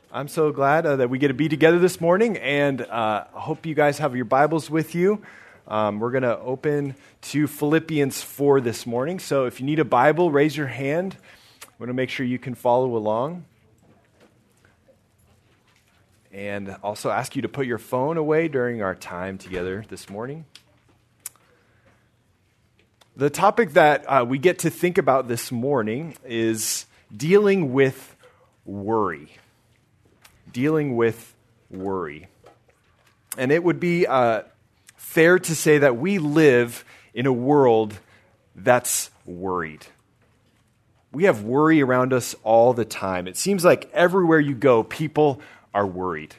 I'm so glad that we get to be together this morning, and I hope you guys have your Bibles with you. We're going to open to Philippians 4 this morning, so if you need a Bible, raise your hand. I want to make sure you can follow along. And also ask you to put your phone away during our time together this morning. The topic that we get to think about this morning is dealing with worry. Dealing with worry. And it would be fair to say that we live in a world that's worried. We have worry around us all the time. It seems like everywhere you go, people are worried.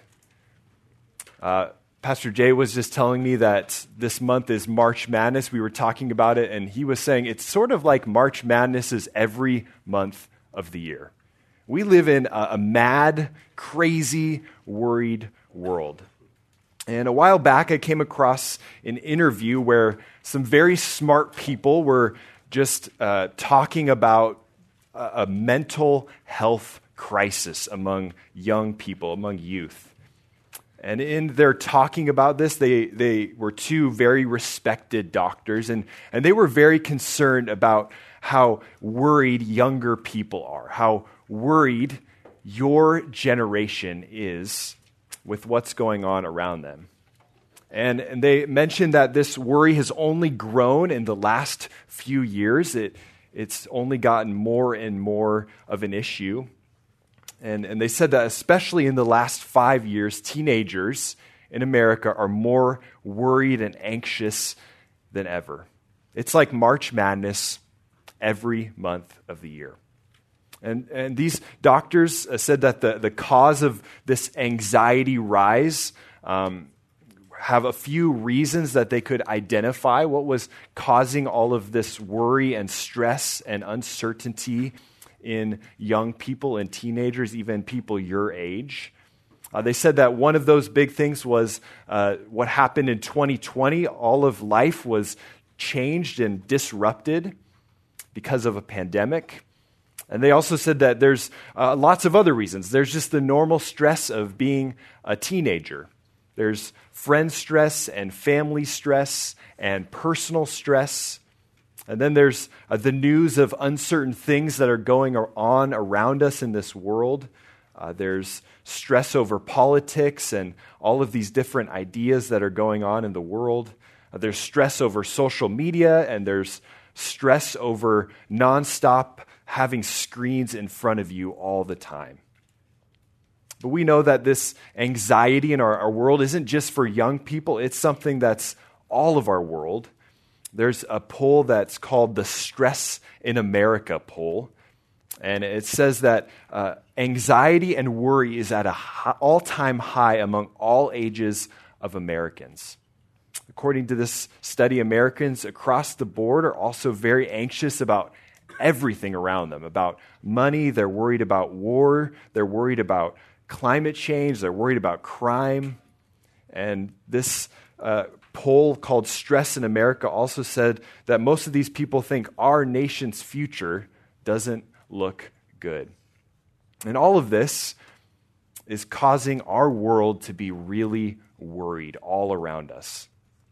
Pastor Jay was just telling me that this month is March Madness. We were talking about it, and he was saying it's sort of like March Madness is every month of the year. We live in a mad, crazy, worried world. And a while back, I came across an interview where some very smart people were just talking about a mental health crisis among young people, among youth. And in their talking about this, they were two very respected doctors, and they were very concerned about how worried younger people are, how worried your generation is with what's going on around them. And they mentioned that this worry has only grown in the last few years. It's only gotten more and more of an issue. And they said that especially in the last 5 years, teenagers in America are more worried and anxious than ever. It's like March Madness every month of the year. And these doctors said that the cause of this anxiety rise have a few reasons that they could identify what was causing all of this worry and stress and uncertainty in young people and teenagers, even people your age. They said that one of those big things was what happened in 2020. All of life was changed and disrupted because of a pandemic. And they also said that there's lots of other reasons. There's just the normal stress of being a teenager. There's friend stress and family stress and personal stress. And then there's the news of uncertain things that are going on around us in this world. There's stress over politics and all of these different ideas that are going on in the world. There's stress over social media, and there's stress over nonstop having screens in front of you all the time. But we know that this anxiety in our world isn't just for young people. It's something that's all of our world. There's a poll that's called the Stress in America poll. And it says that anxiety and worry is at an all-time high among all ages of Americans. According to this study, Americans across the board are also very anxious about everything around them, about money. They're worried about war. They're worried about climate change. They're worried about crime. And this poll called Stress in America also said that most of these people think our nation's future doesn't look good. And all of this is causing our world to be really worried all around us.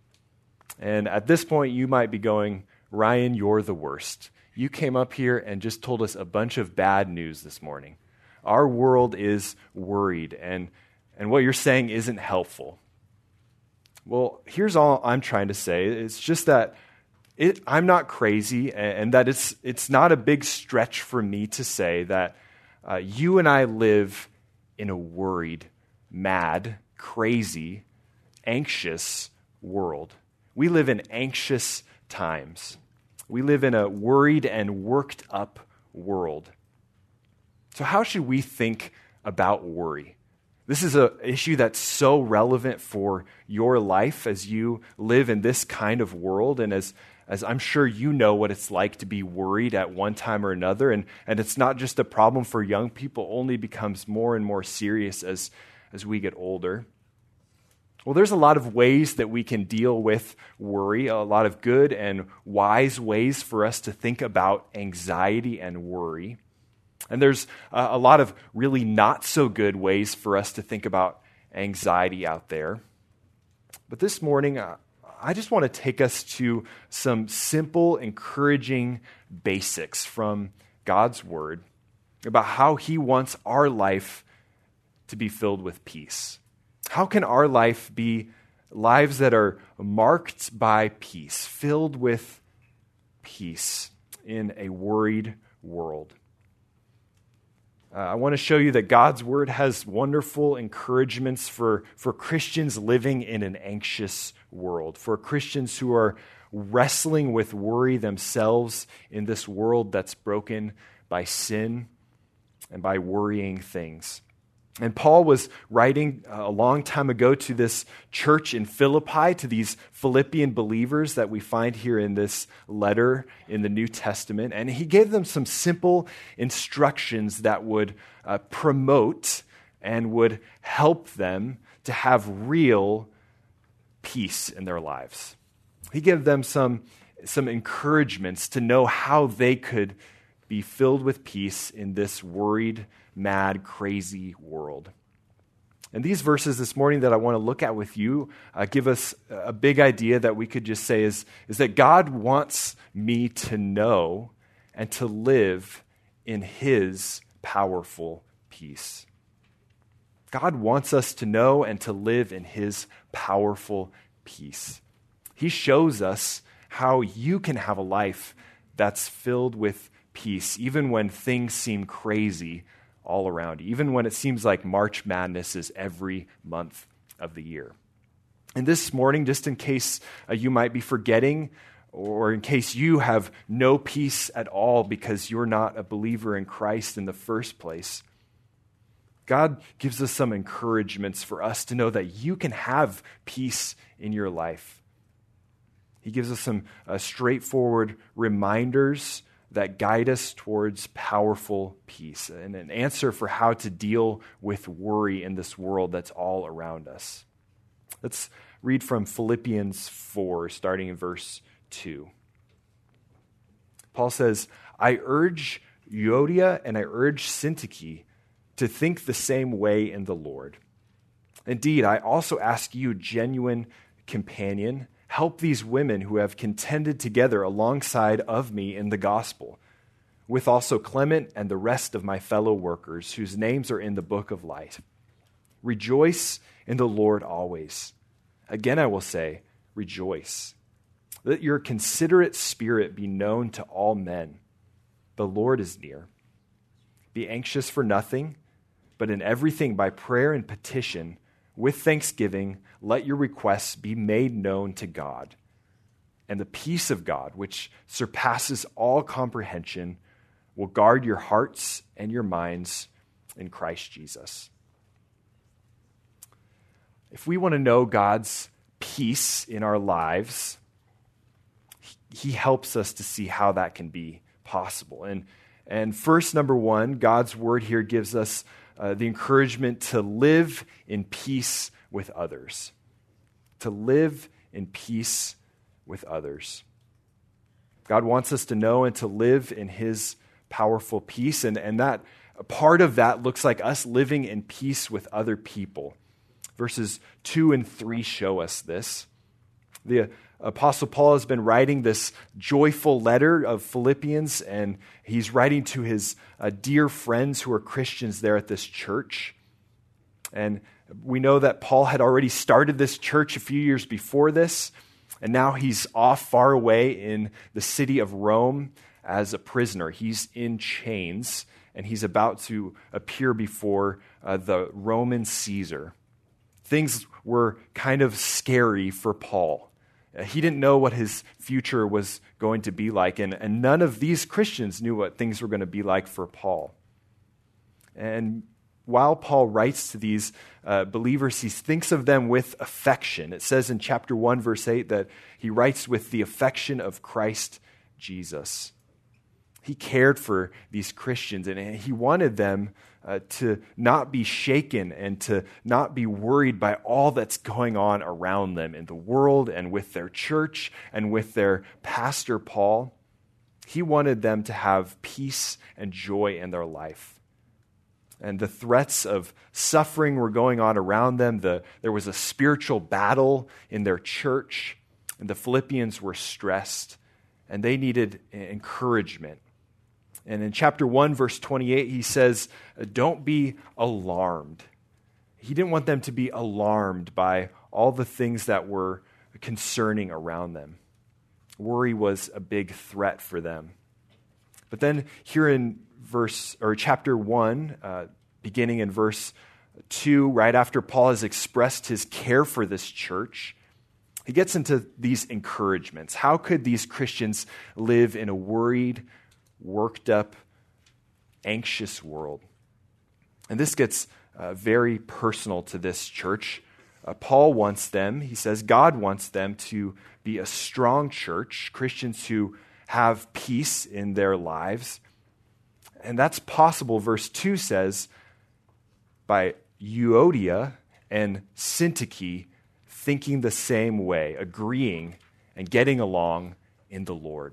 And at this point, you might be going, Ryan, you're the worst. You came up here and just told us a bunch of bad news this morning. Our world is worried, and what you're saying isn't helpful. Well, here's all I'm trying to say. It's just that I'm not crazy, and that it's not a big stretch for me to say that you and I live in a worried, mad, crazy, anxious world. We live in anxious times. We live in a worried and worked up world. So how should we think about worry? This is an issue that's so relevant for your life as you live in this kind of world, and as I'm sure you know what it's like to be worried at one time or another, and it's not just a problem for young people, only becomes more and more serious as we get older. Well, there's a lot of ways that we can deal with worry, a lot of good and wise ways for us to think about anxiety and worry. And there's a lot of really not so good ways for us to think about anxiety out there. But this morning, I just want to take us to some simple, encouraging basics from God's Word about how He wants our life to be filled with peace. How can our life be lives that are marked by peace, filled with peace in a worried world? I want to show you that God's Word has wonderful encouragements for Christians living in an anxious world, for Christians who are wrestling with worry themselves in this world that's broken by sin and by worrying things. And Paul was writing a long time ago to this church in Philippi, to these Philippian believers that we find here in this letter in the New Testament. And he gave them some simple instructions that would promote and would help them to have real peace in their lives. He gave them some encouragements to know how they could be filled with peace in this worried, mad, crazy world. And these verses this morning that I want to look at with you give us a big idea that we could just say is that God wants me to know and to live in His powerful peace. God wants us to know and to live in His powerful peace. He shows us how you can have a life that's filled with peace, even when things seem crazy all around you, even when it seems like March Madness is every month of the year. And this morning, just in case you might be forgetting, or in case you have no peace at all because you're not a believer in Christ in the first place, God gives us some encouragements for us to know that you can have peace in your life. He gives us some straightforward reminders that guide us towards powerful peace and an answer for how to deal with worry in this world that's all around us. Let's read from Philippians 4, starting in verse 2. Paul says, I urge Euodia and I urge Syntyche to think the same way in the Lord. Indeed, I also ask you, genuine companion, help these women who have contended together alongside of me in the gospel, with also Clement and the rest of my fellow workers whose names are in the book of life. Rejoice in the Lord always. Again, I will say, rejoice. Let your considerate spirit be known to all men. The Lord is near. Be anxious for nothing, but in everything by prayer and petition, with thanksgiving, let your requests be made known to God. And the peace of God, which surpasses all comprehension, will guard your hearts and your minds in Christ Jesus. If we want to know God's peace in our lives, He helps us to see how that can be possible. And first, number one, God's word here gives us the encouragement to live in peace with others. To live in peace with others. God wants us to know and to live in His powerful peace, and that a part of that looks like us living in peace with other people. Verses 2 and 3 show us this. The Apostle Paul has been writing this joyful letter of Philippians, and he's writing to his dear friends who are Christians there at this church. And we know that Paul had already started this church a few years before this, and now he's off far away in the city of Rome as a prisoner. He's in chains, and he's about to appear before the Roman Caesar. Things were kind of scary for Paul. He didn't know what his future was going to be like, and none of these Christians knew what things were going to be like for Paul. And while Paul writes to these believers, he thinks of them with affection. It says in chapter 1, verse 8, that he writes with the affection of Christ Jesus. He cared for these Christians, and he wanted them to not be shaken and to not be worried by all that's going on around them in the world and with their church and with their pastor Paul. He wanted them to have peace and joy in their life. And the threats of suffering were going on around them. There was a spiritual battle in their church, and the Philippians were stressed, and they needed encouragement. And in chapter 1, verse 28, he says, don't be alarmed. He didn't want them to be alarmed by all the things that were concerning around them. Worry was a big threat for them. But then here in chapter 1, beginning in verse 2, right after Paul has expressed his care for this church, he gets into these encouragements. How could these Christians live in a worried, worked up, anxious world? And this gets very personal to this church. Paul wants them, he says, God wants them to be a strong church, Christians who have peace in their lives. And that's possible, verse 2 says, by Euodia and Syntyche thinking the same way, agreeing and getting along in the Lord.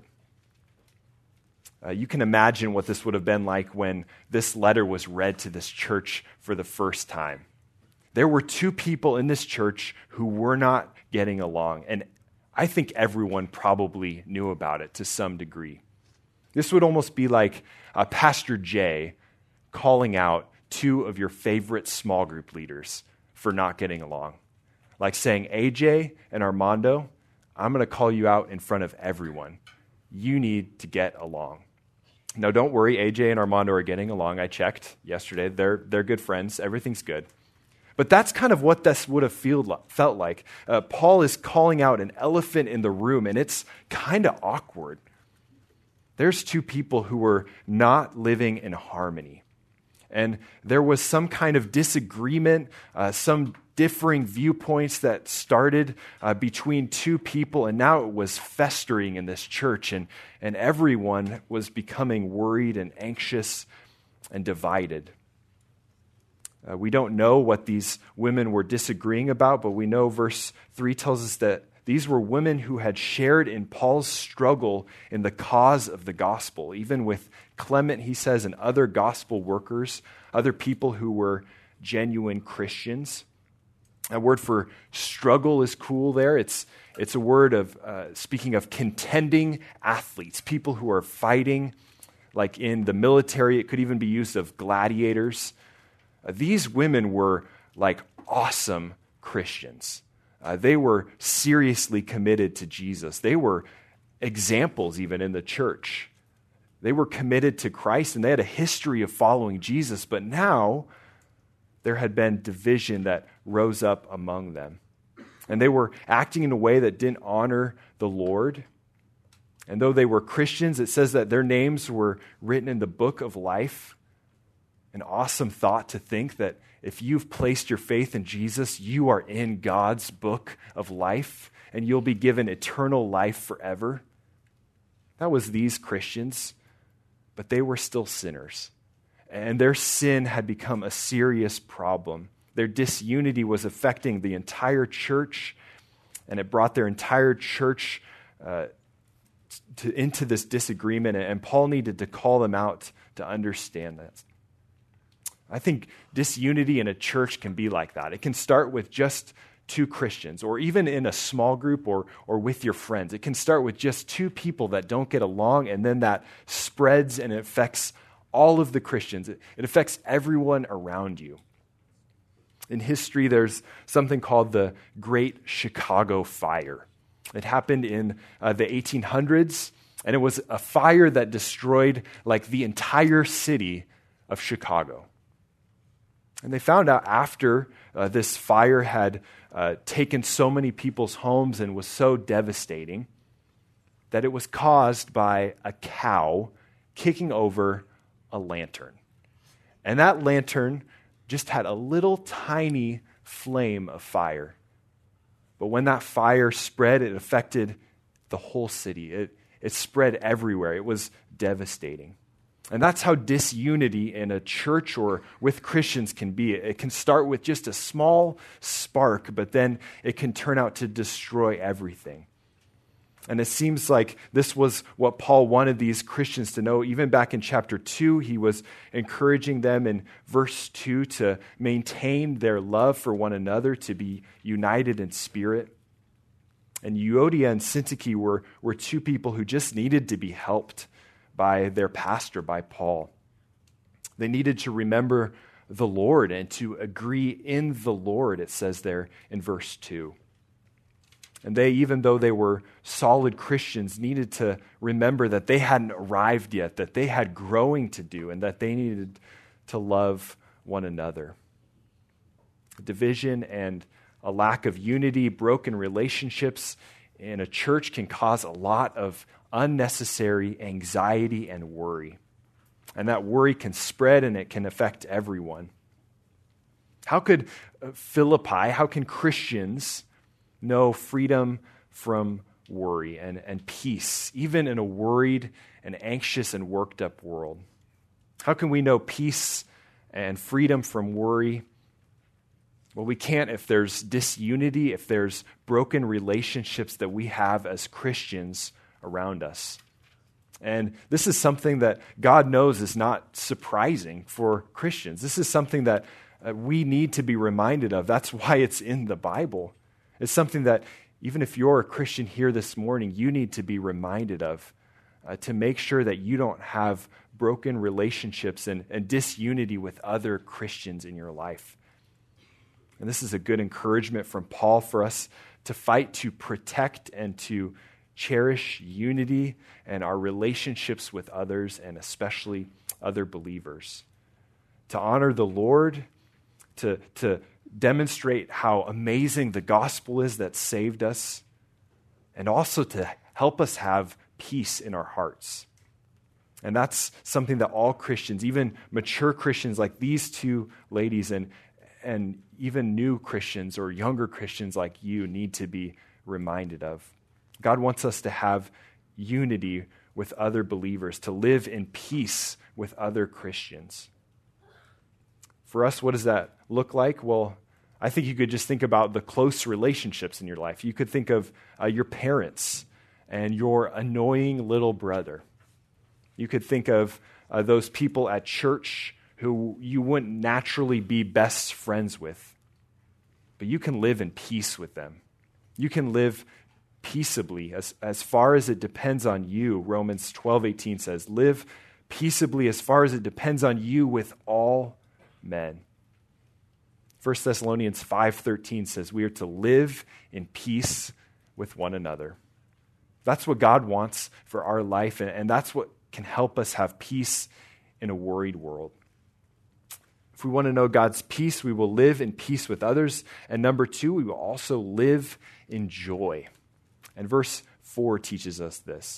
You can imagine what this would have been like when this letter was read to this church for the first time. There were two people in this church who were not getting along, and I think everyone probably knew about it to some degree. This would almost be like Pastor Jay calling out two of your favorite small group leaders for not getting along. Like saying, AJ and Armando, I'm going to call you out in front of everyone. You need to get along. Now, don't worry, AJ and Armando are getting along. I checked yesterday. They're good friends. Everything's good. But that's kind of what this would have felt like. Paul is calling out an elephant in the room, and it's kind of awkward. There's two people who were not living in harmony. And there was some kind of disagreement, some differing viewpoints that started between two people, and now it was festering in this church, and everyone was becoming worried and anxious and divided. We don't know what these women were disagreeing about, but we know verse 3 tells us that these were women who had shared in Paul's struggle in the cause of the gospel. Even with Clement, he says, and other gospel workers, other people who were genuine Christians. A word for struggle is cool there. It's a word of, speaking of contending athletes, people who are fighting, like in the military. It could even be used of gladiators. These women were like awesome Christians. They were seriously committed to Jesus. They were examples even in the church. They were committed to Christ, and they had a history of following Jesus, but now there had been division that rose up among them. And they were acting in a way that didn't honor the Lord. And though they were Christians, it says that their names were written in the book of life. An awesome thought to think that if you've placed your faith in Jesus, you are in God's book of life, and you'll be given eternal life forever. That was these Christians, but they were still sinners. And their sin had become a serious problem. Their disunity was affecting the entire church, and it brought their entire church into this disagreement, and Paul needed to call them out to understand that. I think disunity in a church can be like that. It can start with just two Christians, or even in a small group or with your friends. It can start with just two people that don't get along, and then that spreads and it affects all of the Christians. It affects everyone around you. In history, there's something called the Great Chicago Fire. It happened in the 1800s, and it was a fire that destroyed like the entire city of Chicago. And they found out after this fire had taken so many people's homes and was so devastating that it was caused by a cow kicking over a lantern. And that lantern just had a little tiny flame of fire. But when that fire spread, it affected the whole city. It spread everywhere. It was devastating. And that's how disunity in a church or with Christians can be. It can start with just a small spark, but then it can turn out to destroy everything. And it seems like this was what Paul wanted these Christians to know. Even back in chapter 2, he was encouraging them in verse 2 to maintain their love for one another, to be united in spirit. And Euodia and Syntyche were two people who just needed to be helped by their pastor, by Paul. They needed to remember the Lord and to agree in the Lord, it says there in verse 2. And they, even though they were solid Christians, needed to remember that they hadn't arrived yet, that they had growing to do, and that they needed to love one another. Division and a lack of unity, broken relationships in a church can cause a lot of unnecessary anxiety and worry. And that worry can spread and it can affect everyone. How could Philippi, how can Christians know freedom from worry and peace, even in a worried and anxious and worked up world? How can we know peace and freedom from worry? Well, we can't if there's disunity, if there's broken relationships that we have as Christians around us. And this is something that God knows is not surprising for Christians. This is something that we need to be reminded of. That's why it's in the Bible. It's something that even if you're a Christian here this morning, you need to be reminded of to make sure that you don't have broken relationships and disunity with other Christians in your life. And this is a good encouragement from Paul for us to fight to protect and to cherish unity and our relationships with others and especially other believers. To honor the Lord, to demonstrate how amazing the gospel is that saved us, and also to help us have peace in our hearts. And that's something that all Christians, even mature Christians like these two ladies, and even new Christians or younger Christians like you need to be reminded of. God wants us to have unity with other believers, to live in peace with other Christians. For us, what does that look like? Well, I think you could just think about the close relationships in your life. You could think of your parents and your annoying little brother. You could think of those people at church who you wouldn't naturally be best friends with. But you can live in peace with them. You can live peaceably as far as it depends on you. Romans 12:18 says, live peaceably as far as it depends on you with all men. 1 Thessalonians 5:13 says we are to live in peace with one another. That's what God wants for our life, and that's what can help us have peace in a worried world. If we want to know God's peace, we will live in peace with others. And number 2, we will also live in joy. And verse 4 teaches us this.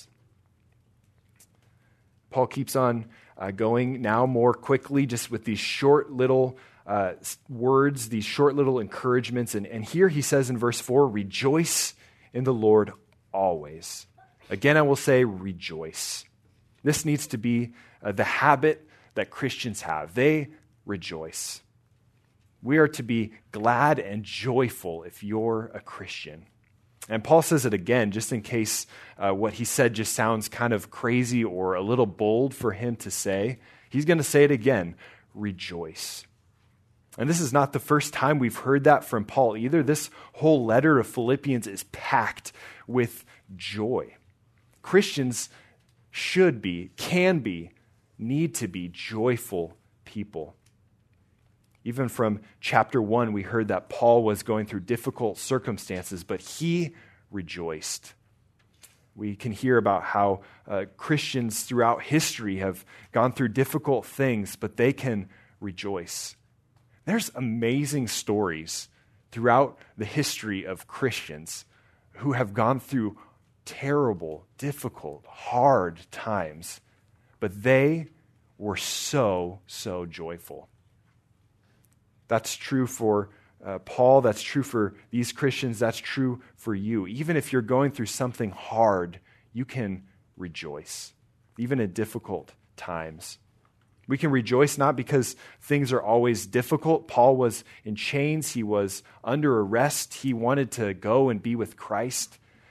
Paul keeps on going now more quickly, just with these short little words, these short little encouragements. And here he says in verse 4, rejoice in the Lord always. Again, I will say rejoice. This needs to be the habit that Christians have. They rejoice. We are to be glad and joyful if you're a Christian. And Paul says it again, just in case what he said just sounds kind of crazy or a little bold for him to say. He's going to say it again, rejoice. And this is not the first time we've heard that from Paul either. This whole letter of Philippians is packed with joy. Christians should be, can be, need to be joyful people. Even from chapter 1, we heard that Paul was going through difficult circumstances, but he rejoiced. We can hear about how Christians throughout history have gone through difficult things, but they can rejoice. There's amazing stories throughout the history of Christians who have gone through terrible, difficult, hard times, but they were so joyful. That's true for Paul. That's true for these Christians. That's true for you. Even if you're going through something hard, you can rejoice, even in difficult times. We can rejoice not because things are always difficult. Paul was in chains. He was under arrest. He wanted to go and be with Christ.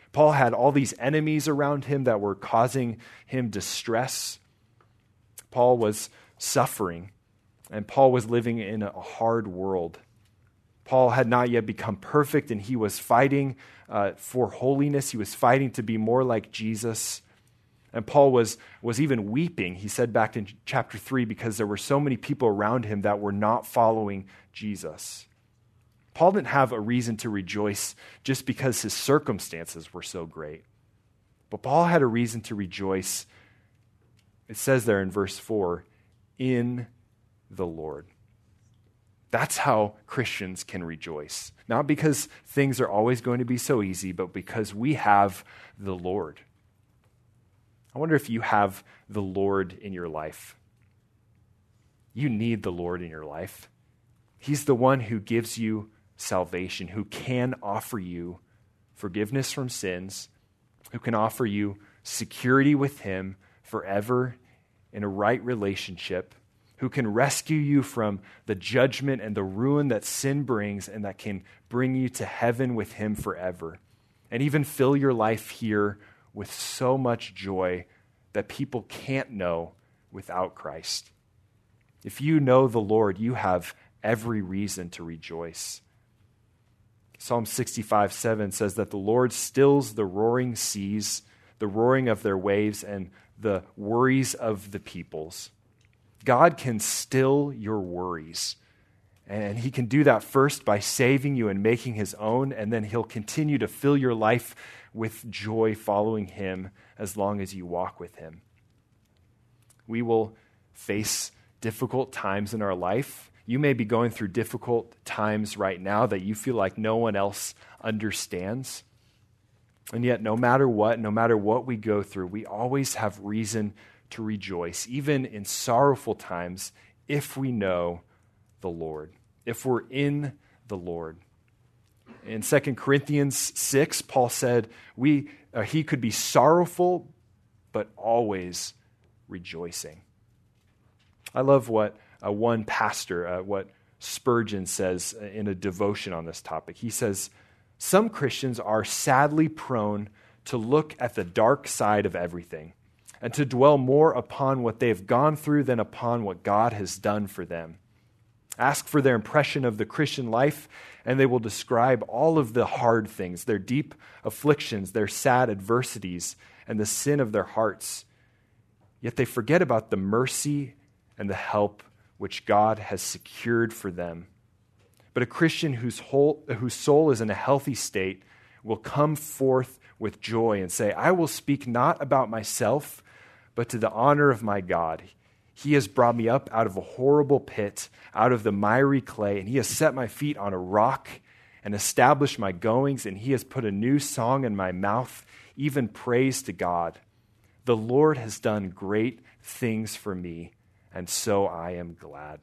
Paul had all these enemies around him that were causing him distress. Paul was suffering, and Paul was living in a hard world. Paul had not yet become perfect, and he was fighting for holiness. He was fighting to be more like Jesus. And Paul was even weeping, he said back in chapter 3, because there were so many people around him that were not following Jesus. Paul didn't have a reason to rejoice just because his circumstances were so great. But Paul had a reason to rejoice. It says there in verse 4, in the Lord. That's how Christians can rejoice. Not because things are always going to be so easy, but because we have the Lord. I wonder if you have the Lord in your life. You need the Lord in your life. He's the one who gives you salvation, who can offer you forgiveness from sins, who can offer you security with Him forever in a right relationship, who can rescue you from the judgment and the ruin that sin brings, and that can bring you to heaven with Him forever, and even fill your life here with so much joy that people can't know without Christ. If you know the Lord, you have every reason to rejoice. Psalm 65:7 says that the Lord stills the roaring seas, the roaring of their waves, and the worries of the peoples. God can still your worries. And He can do that first by saving you and making His own, and then He'll continue to fill your life with joy following Him as long as you walk with Him. We will face difficult times in our life. You may be going through difficult times right now that you feel like no one else understands. And yet, no matter what we go through, we always have reason to rejoice, even in sorrowful times, if we know the Lord, if we're in the Lord. In 2 Corinthians 6, Paul said he could be sorrowful, but always rejoicing. I love what one pastor, what Spurgeon says in a devotion on this topic. He says, some Christians are sadly prone to look at the dark side of everything and to dwell more upon what they have gone through than upon what God has done for them. Ask for their impression of the Christian life, and they will describe all of the hard things, their deep afflictions, their sad adversities, and the sin of their hearts. Yet they forget about the mercy and the help which God has secured for them. But a Christian whose soul is in a healthy state will come forth with joy and say, I will speak not about myself, but to the honor of my God. He has brought me up out of a horrible pit, out of the miry clay, and He has set my feet on a rock and established my goings, and He has put a new song in my mouth, even praise to God. The Lord has done great things for me, and so I am glad.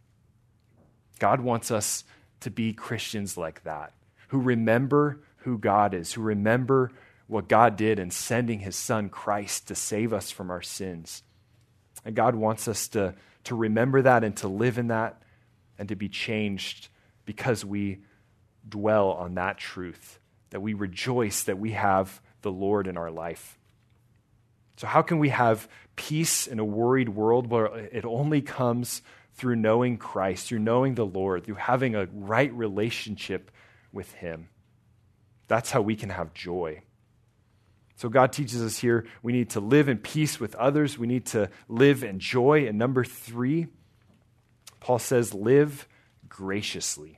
God wants us to be Christians like that, who remember who God is, who remember what God did in sending His Son Christ to save us from our sins. And God wants us to remember that and to live in that and to be changed because we dwell on that truth, that we rejoice that we have the Lord in our life. So how can we have peace in a worried world where it only comes through knowing Christ, through knowing the Lord, through having a right relationship with Him? That's how we can have joy. So God teaches us here we need to live in peace with others. We need to live in joy. And number 3, Paul says, live graciously.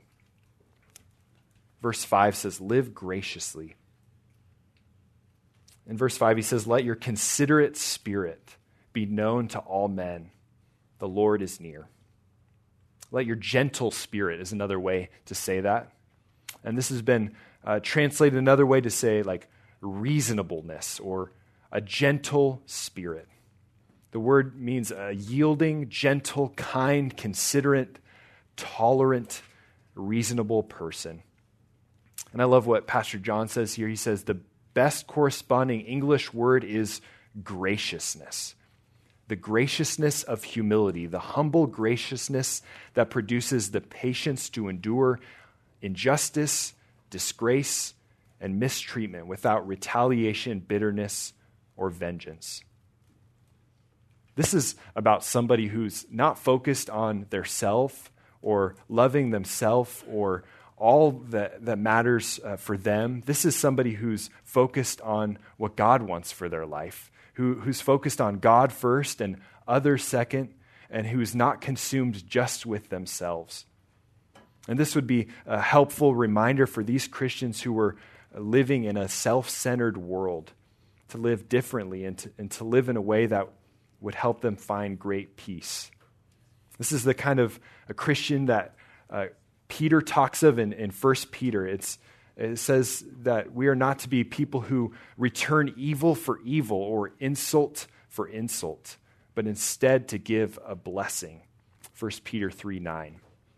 Verse 5 says, live graciously. In verse 5, he says, let your considerate spirit be known to all men. The Lord is near. Let your gentle spirit is another way to say that. And this has been translated another way to say like reasonableness or a gentle spirit. The word means a yielding, gentle, kind, considerate, tolerant, reasonable person. And I love what Pastor John says here. He says the best corresponding English word is graciousness. The graciousness of humility, the humble graciousness that produces the patience to endure injustice, disgrace, and mistreatment without retaliation, bitterness, or vengeance. This is about somebody who's not focused on their self or loving themselves or all that matters for them. This is somebody who's focused on what God wants for their life, who's focused on God first and others second, and who's not consumed just with themselves. And this would be a helpful reminder for these Christians who were living in a self-centered world to live differently and to live in a way that would help them find great peace. This is the kind of a Christian that Peter talks of in 1 Peter. It says that we are not to be people who return evil for evil or insult for insult, but instead to give a blessing. 1 Peter 3:9.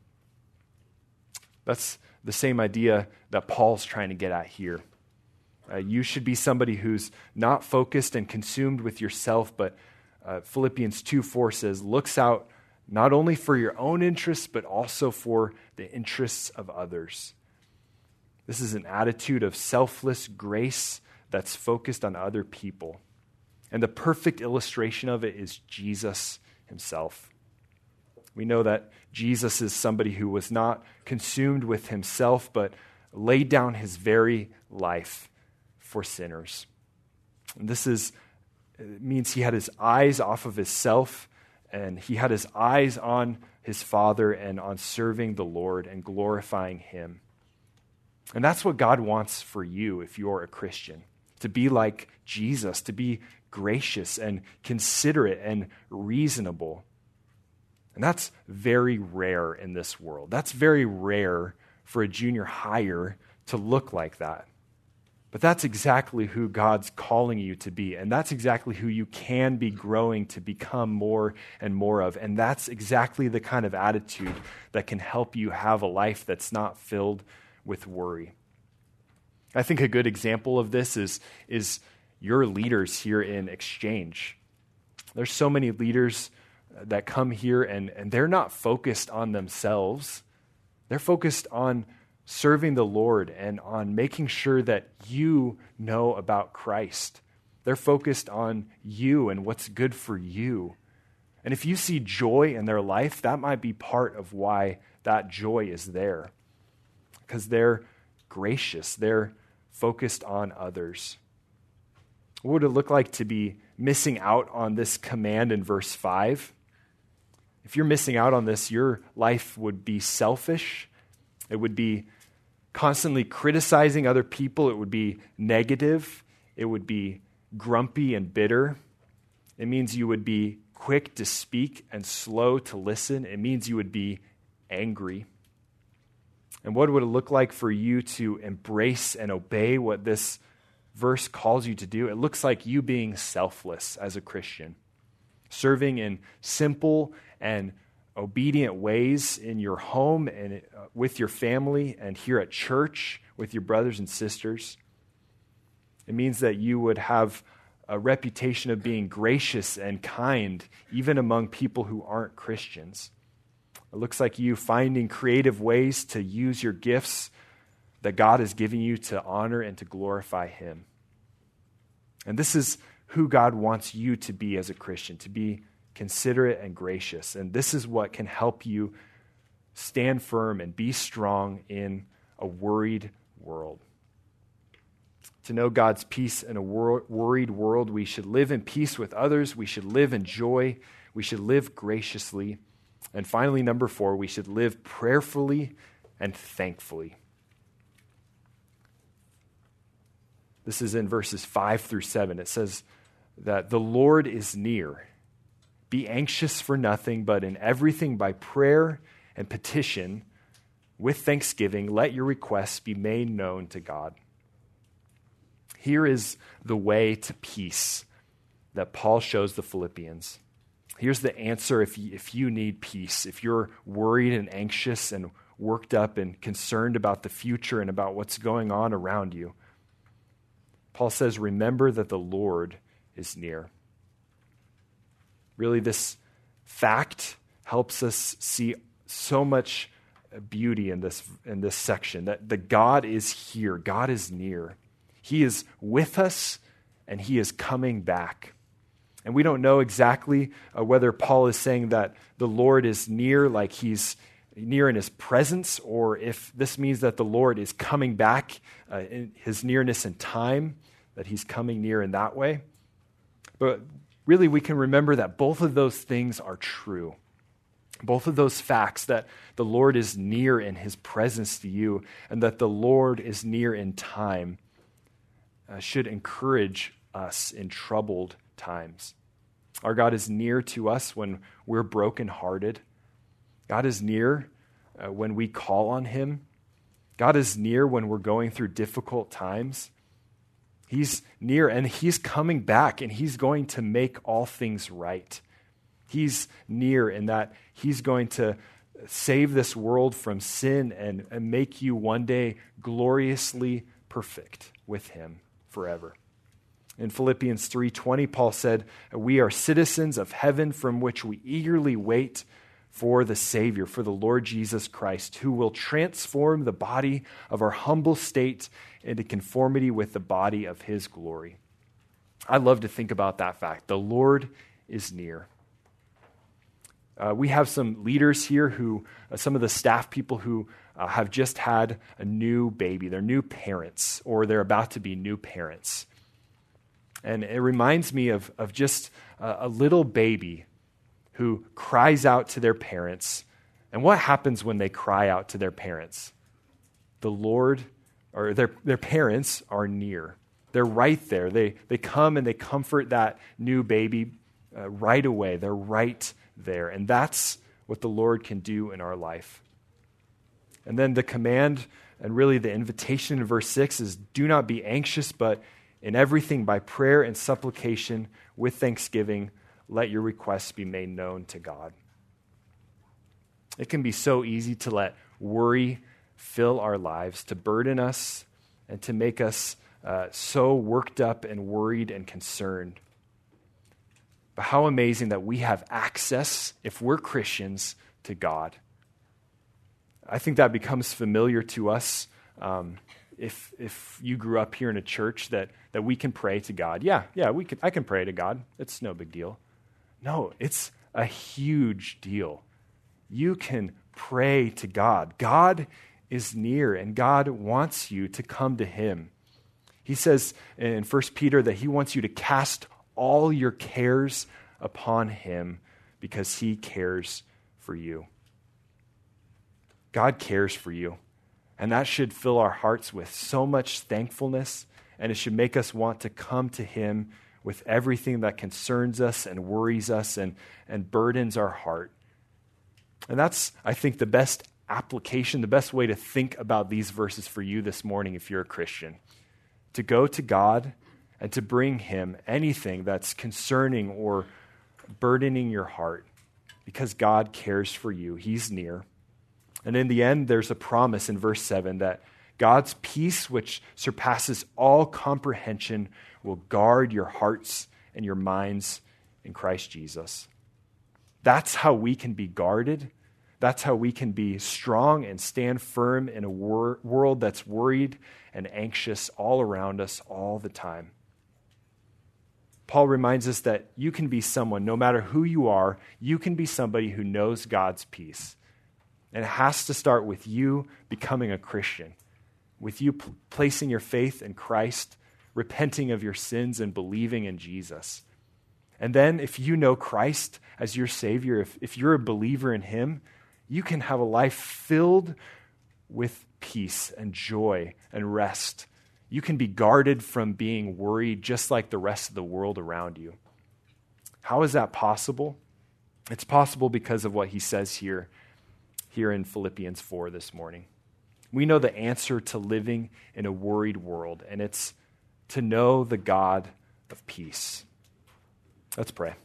That's the same idea that Paul's trying to get at here. You should be somebody who's not focused and consumed with yourself, but Philippians 2:4 says, looks out not only for your own interests, but also for the interests of others. This is an attitude of selfless grace that's focused on other people. And the perfect illustration of it is Jesus himself. We know that Jesus is somebody who was not consumed with himself, but laid down his very life for sinners. And it means he had his eyes off of himself, and he had his eyes on his Father and on serving the Lord and glorifying him. And that's what God wants for you if you're a Christian, to be like Jesus, to be gracious and considerate and reasonable. And that's very rare in this world. That's very rare for a junior higher to look like that. But that's exactly who God's calling you to be. And that's exactly who you can be growing to become more and more of. And that's exactly the kind of attitude that can help you have a life that's not filled with worry. I think a good example of this is your leaders here in Exchange. There's so many leaders that come here and they're not focused on themselves. They're focused on serving the Lord and on making sure that you know about Christ. They're focused on you and what's good for you. And if you see joy in their life, that might be part of why that joy is there. Because they're gracious. They're focused on others. What would it look like to be missing out on this command in verse 5? If you're missing out on this, your life would be selfish. It would be constantly criticizing other people. It would be negative. It would be grumpy and bitter. It means you would be quick to speak and slow to listen. It means you would be angry. And what would it look like for you to embrace and obey what this verse calls you to do? It looks like you being selfless as a Christian, serving in simple and obedient ways in your home and with your family and here at church with your brothers and sisters. It means that you would have a reputation of being gracious and kind, even among people who aren't Christians. It looks like you finding creative ways to use your gifts that God is giving you to honor and to glorify him. And this is who God wants you to be as a Christian, to be considerate and gracious. And this is what can help you stand firm and be strong in a worried world. To know God's peace in a worried world, we should live in peace with others. We should live in joy. We should live graciously. And finally, number 4, we should live prayerfully and thankfully. This is in verses 5 through 7. It says that the Lord is near. Be anxious for nothing, but in everything by prayer and petition, with thanksgiving, let your requests be made known to God. Here is the way to peace that Paul shows the Philippians. Here's the answer if you need peace, if you're worried and anxious and worked up and concerned about the future and about what's going on around you. Paul says, remember that the Lord is near. Really, this fact helps us see so much beauty in this section, that the God is here, God is near. He is with us, and he is coming back. And we don't know exactly whether Paul is saying that the Lord is near, like he's near in his presence, or if this means that the Lord is coming back in his nearness in time, that he's coming near in that way. But really, we can remember that both of those things are true. Both of those facts, that the Lord is near in his presence to you and that the Lord is near in time, should encourage us in troubled times. Our God is near to us when we're brokenhearted. God is near when we call on him. God is near when we're going through difficult times. He's near, and he's coming back, and he's going to make all things right. He's near in that he's going to save this world from sin and make you one day gloriously perfect with him forever. In Philippians 3:20, Paul said, "We are citizens of heaven from which we eagerly wait for the Savior, for the Lord Jesus Christ, who will transform the body of our humble state into conformity with the body of his glory." I love to think about that fact. The Lord is near. We have some leaders here who, some of the staff people who have just had a new baby. They're new parents, or they're about to be new parents. And it reminds me of just a little baby who cries out to their parents. And what happens when they cry out to their parents? The Lord, or their parents, are near. They're right there. They come and they comfort that new baby right away. They're right there. And that's what the Lord can do in our life. And then the command, and really the invitation in verse 6 is, "Do not be anxious, but in everything by prayer and supplication with thanksgiving, let your requests be made known to God." It can be so easy to let worry fill our lives, to burden us, and to make us so worked up and worried and concerned. But how amazing that we have access, if we're Christians, to God. I think that becomes familiar to us if you grew up here in a church that we can pray to God. Yeah, I can pray to God. It's no big deal. No, it's a huge deal. You can pray to God. God is near, and God wants you to come to him. He says in 1 Peter that he wants you to cast all your cares upon him because he cares for you. God cares for you. And that should fill our hearts with so much thankfulness, and it should make us want to come to him with everything that concerns us and worries us and burdens our heart. And that's, I think, the best application, the best way to think about these verses for you this morning if you're a Christian. To go to God and to bring him anything that's concerning or burdening your heart, because God cares for you. He's near. And in the end, there's a promise in verse 7 that God's peace, which surpasses all comprehension, will guard your hearts and your minds in Christ Jesus. That's how we can be guarded. That's how we can be strong and stand firm in a world that's worried and anxious all around us all the time. Paul reminds us that you can be someone, no matter who you are, you can be somebody who knows God's peace. And it has to start with you becoming a Christian, with you placing your faith in Christ, repenting of your sins and believing in Jesus. And then if you know Christ as your Savior, if you're a believer in him, you can have a life filled with peace and joy and rest. You can be guarded from being worried just like the rest of the world around you. How is that possible? It's possible because of what he says here in Philippians 4 this morning. We know the answer to living in a worried world, and it's to know the God of peace. Let's pray.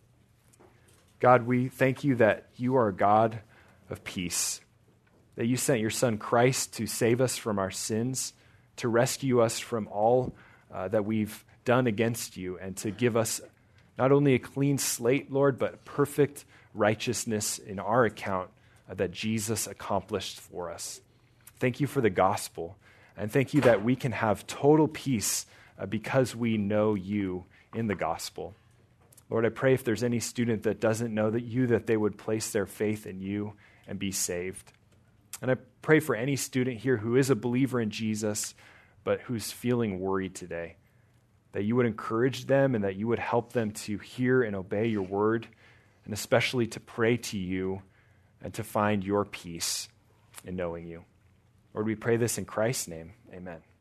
God, we thank you that you are a God of peace, that you sent your Son Christ to save us from our sins, to rescue us from all that we've done against you, and to give us not only a clean slate, Lord, but perfect righteousness in our account that Jesus accomplished for us. Thank you for the gospel, and thank you that we can have total peace because we know you in the gospel. Lord, I pray if there's any student that doesn't know that they would place their faith in you and be saved. And I pray for any student here who is a believer in Jesus, but who's feeling worried today, that you would encourage them and that you would help them to hear and obey your word, and especially to pray to you and to find your peace in knowing you. Lord, we pray this in Christ's name. Amen.